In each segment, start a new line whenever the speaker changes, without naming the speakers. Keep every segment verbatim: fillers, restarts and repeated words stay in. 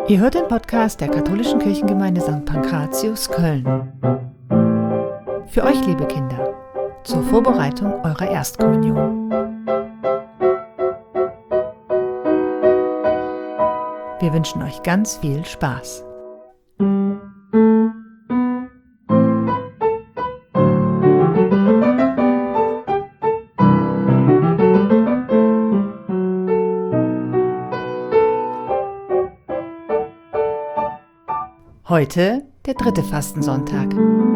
Ihr hört den Podcast der katholischen Kirchengemeinde Sankt Pankratius, Köln. Für euch, liebe Kinder, zur Vorbereitung eurer Erstkommunion. Wir wünschen euch ganz viel Spaß. Heute der dritte Fastensonntag.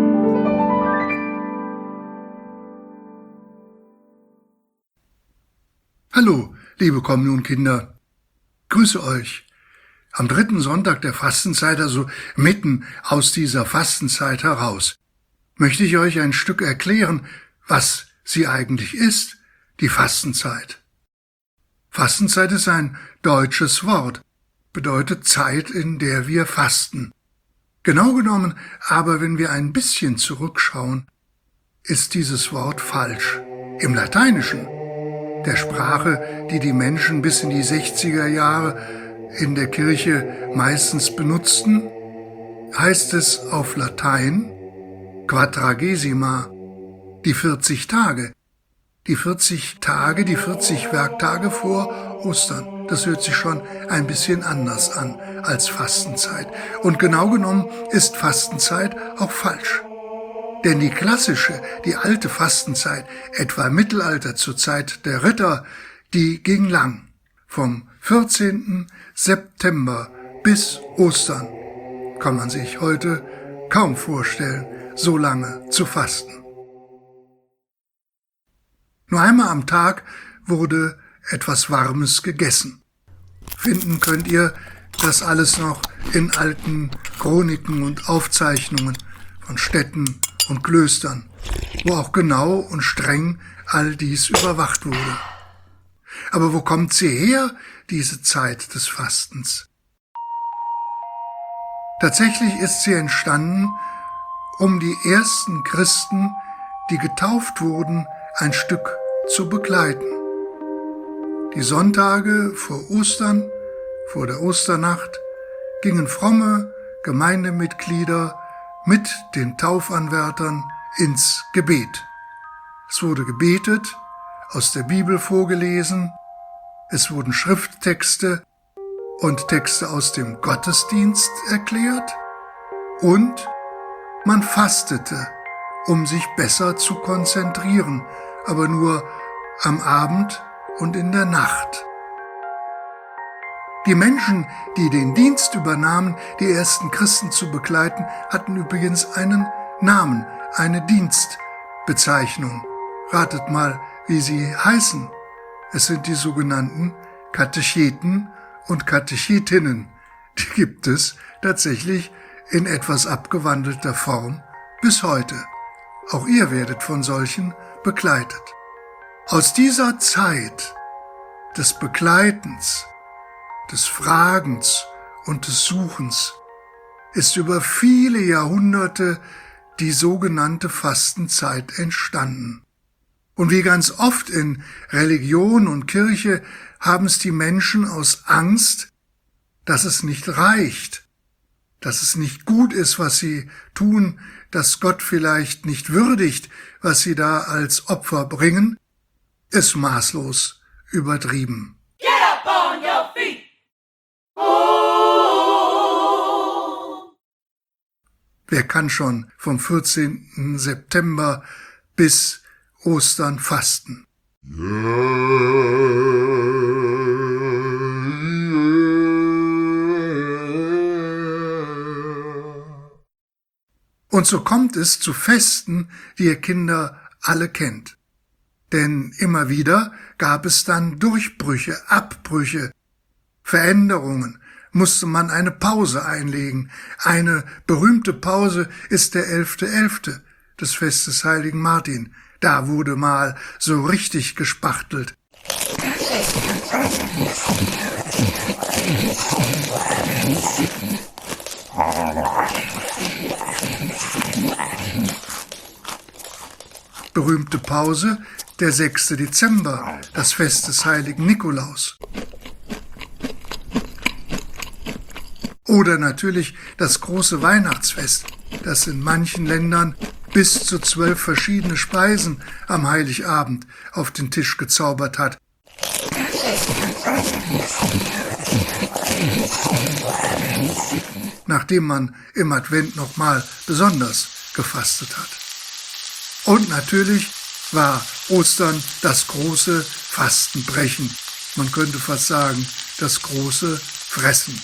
Hallo, liebe Kommunionkinder, grüße euch. Am dritten Sonntag der Fastenzeit, also mitten aus dieser Fastenzeit heraus, möchte ich euch ein Stück erklären, was sie eigentlich ist, die Fastenzeit. Fastenzeit ist ein deutsches Wort, bedeutet Zeit, in der wir fasten. Genau genommen aber, wenn wir ein bisschen zurückschauen, ist dieses Wort falsch. Im Lateinischen, der Sprache, die die Menschen bis in die sechziger Jahre in der Kirche meistens benutzten, heißt es auf Latein Quadragesima, die vierzig Tage. Die vierzig Tage, die vierzig Werktage vor Ostern. Das hört sich schon ein bisschen anders an als Fastenzeit. Und genau genommen ist Fastenzeit auch falsch. Denn die klassische, die alte Fastenzeit, etwa im Mittelalter zur Zeit der Ritter, die ging lang. Vom vierzehnten September bis Ostern kann man sich heute kaum vorstellen, so lange zu fasten. Nur einmal am Tag wurde etwas Warmes gegessen. Finden könnt ihr das alles noch in alten Chroniken und Aufzeichnungen von Städten und Klöstern, wo auch genau und streng all dies überwacht wurde. Aber wo kommt sie her, diese Zeit des Fastens? Tatsächlich ist sie entstanden, um die ersten Christen, die getauft wurden, ein Stück zu begleiten. Die Sonntage vor Ostern, vor der Osternacht, gingen fromme Gemeindemitglieder mit den Taufanwärtern ins Gebet. Es wurde gebetet, aus der Bibel vorgelesen, es wurden Schrifttexte und Texte aus dem Gottesdienst erklärt und man fastete, um sich besser zu konzentrieren, aber nur am Abend und in der Nacht. Die Menschen, die den Dienst übernahmen, die ersten Christen zu begleiten, hatten übrigens einen Namen, eine Dienstbezeichnung. Ratet mal, wie sie heißen. Es sind die sogenannten Katecheten und Katechetinnen. Die gibt es tatsächlich in etwas abgewandelter Form bis heute. Auch ihr werdet von solchen begleitet. Aus dieser Zeit des Begleitens, des Fragens und des Suchens ist über viele Jahrhunderte die sogenannte Fastenzeit entstanden. Und wie ganz oft in Religion und Kirche haben es die Menschen aus Angst, dass es nicht reicht, dass es nicht gut ist, was sie tun, dass Gott vielleicht nicht würdigt, was sie da als Opfer bringen, ist maßlos übertrieben.
Get up on your feet. Oh.
Wer kann schon vom vierzehnten September bis Ostern fasten? Und so kommt es zu Festen, die ihr Kinder alle kennt. Denn immer wieder gab es dann Durchbrüche, Abbrüche, Veränderungen, musste man eine Pause einlegen. Eine berühmte Pause ist der elfte elfte des Festes Heiligen Martin. Da wurde mal so richtig gespachtelt. Berühmte Pause, der sechste Dezember, das Fest des heiligen Nikolaus. Oder natürlich das große Weihnachtsfest, das in manchen Ländern bis zu zwölf verschiedene Speisen am Heiligabend auf den Tisch gezaubert hat. Nachdem man im Advent nochmal besonders gefastet hat. Und natürlich war Ostern das große Fastenbrechen. Man könnte fast sagen, das große Fressen.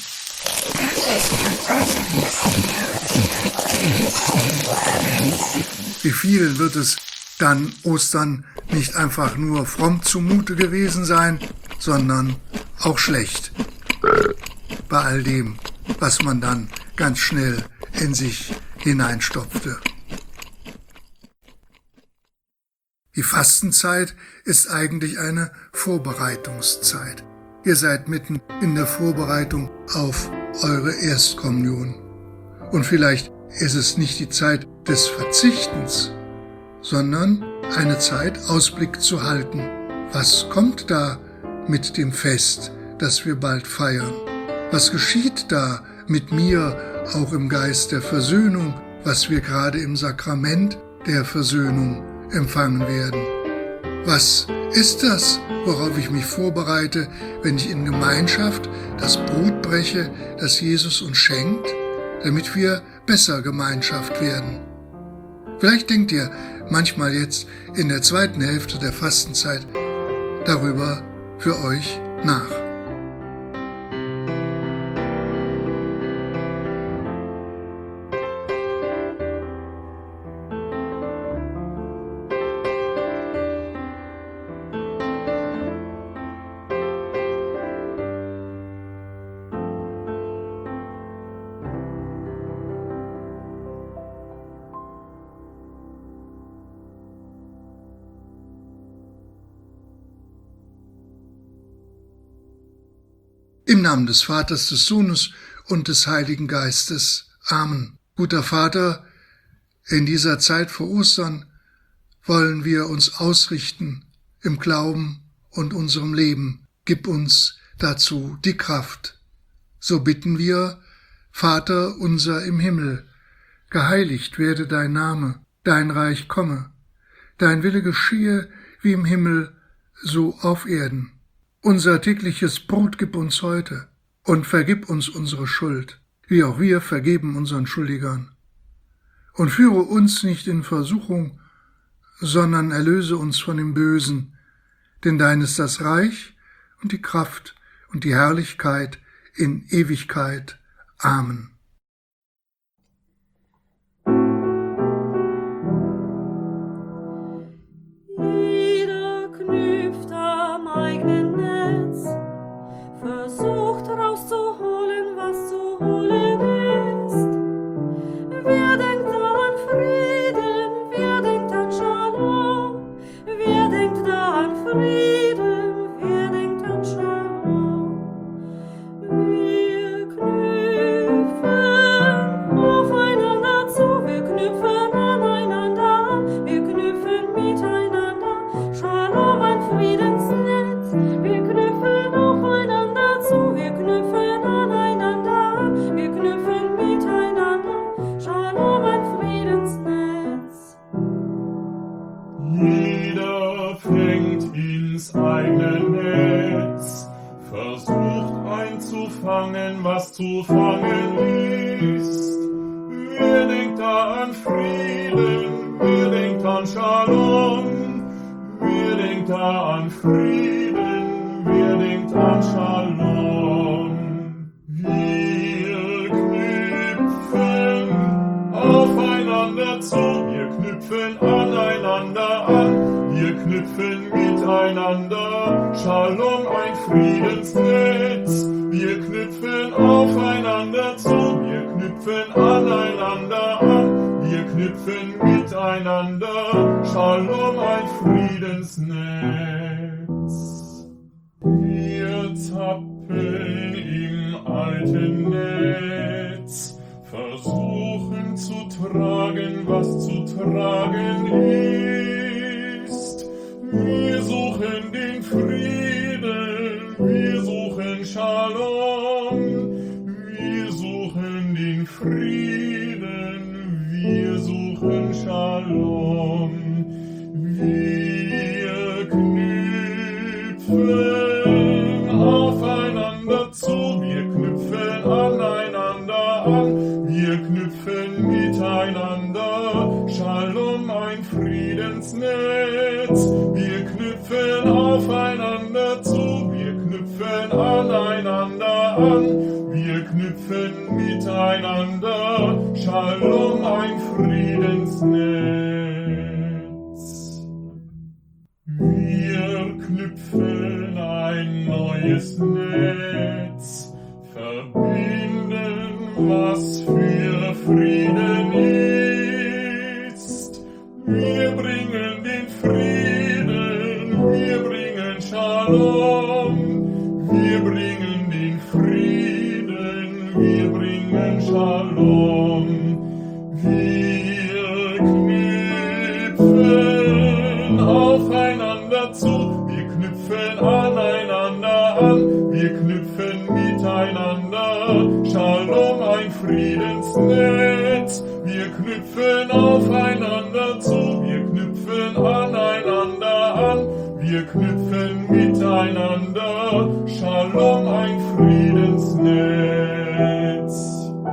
Wie vielen wird es dann Ostern nicht einfach nur fromm zumute gewesen sein, sondern auch schlecht. Bei all dem, was man dann ganz schnell in sich hineinstopfte. Die Fastenzeit ist eigentlich eine Vorbereitungszeit. Ihr seid mitten in der Vorbereitung auf eure Erstkommunion. Und vielleicht ist es nicht die Zeit des Verzichtens, sondern eine Zeit, Ausblick zu halten. Was kommt da mit dem Fest, das wir bald feiern? Was geschieht da mit mir, auch im Geist der Versöhnung, was wir gerade im Sakrament der Versöhnung empfangen werden? Was ist das, worauf ich mich vorbereite, wenn ich in Gemeinschaft das Brot breche, das Jesus uns schenkt, damit wir besser Gemeinschaft werden? Vielleicht denkt ihr manchmal jetzt in der zweiten Hälfte der Fastenzeit darüber für euch nach. Im Namen des Vaters, des Sohnes und des Heiligen Geistes. Amen. Guter Vater, in dieser Zeit vor Ostern wollen wir uns ausrichten im Glauben und unserem Leben. Gib uns dazu die Kraft. So bitten wir, Vater unser im Himmel, geheiligt werde dein Name, dein Reich komme, dein Wille geschehe wie im Himmel, so auf Erden. Unser tägliches Brot gib uns heute und vergib uns unsere Schuld, wie auch wir vergeben unseren Schuldigern. Und führe uns nicht in Versuchung, sondern erlöse uns von dem Bösen, denn dein ist das Reich und die Kraft und die Herrlichkeit in Ewigkeit. Amen.
Jeder fängt ins eigene Netz, versucht einzufangen, was zu fangen ist. Wer denkt da an Frieden, wer denkt an Shalom, wer denkt da an Frieden, wer denkt an Shalom. Wir knüpfen aufeinander zu, wir knüpfen aneinander an, wir knüpfen miteinander, Shalom, ein Friedensnetz. Wir knüpfen aufeinander zu, wir knüpfen aneinander an, wir knüpfen miteinander, Shalom, ein Friedensnetz. Wir tappen im alten Netz, versuchen zu tragen, was zu tragen ist. Wir suchen den Frieden, wir suchen Shalom, wir suchen den Frieden, wir suchen Shalom. Wir knüpfen aufeinander zu, wir knüpfen aneinander an, wir knüpfen miteinander Shalom, ein Friedensnetz. Wir knüpfen aufeinander zu, wir knüpfen aneinander an, wir knüpfen miteinander Shalom, ein Friedensnetz. Wir knüpfen ein neues Netz, verbinden, was für Frieden ist. Wir bringen den Frieden, wir bringen Shalom, wir bringen den Frieden, wir bringen Shalom. Wir knüpfen aufeinander zu, wir knüpfen aneinander an, wir knüpfen miteinander Shalom, ein Friedensnetz. Wir knüpfen aufeinander zu, wir knüpfen aneinander an, wir knüpfen miteinander Shalom, ein Friedensnetz.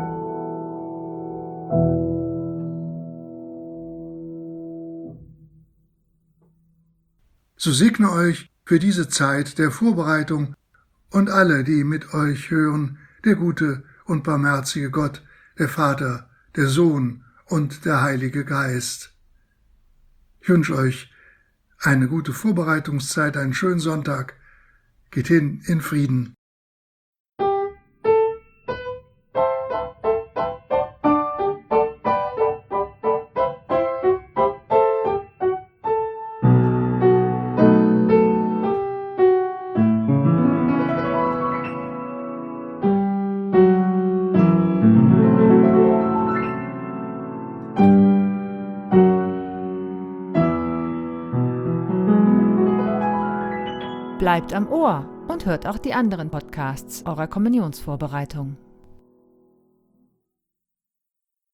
So segne euch für diese Zeit der Vorbereitung und alle, die mit euch hören, der gute und barmherzige Gott, der Vater, der Sohn und der Heilige Geist. Ich wünsche euch eine gute Vorbereitungszeit, einen schönen Sonntag. Geht hin in Frieden.
Bleibt am Ohr und hört auch die anderen Podcasts eurer Kommunionsvorbereitung.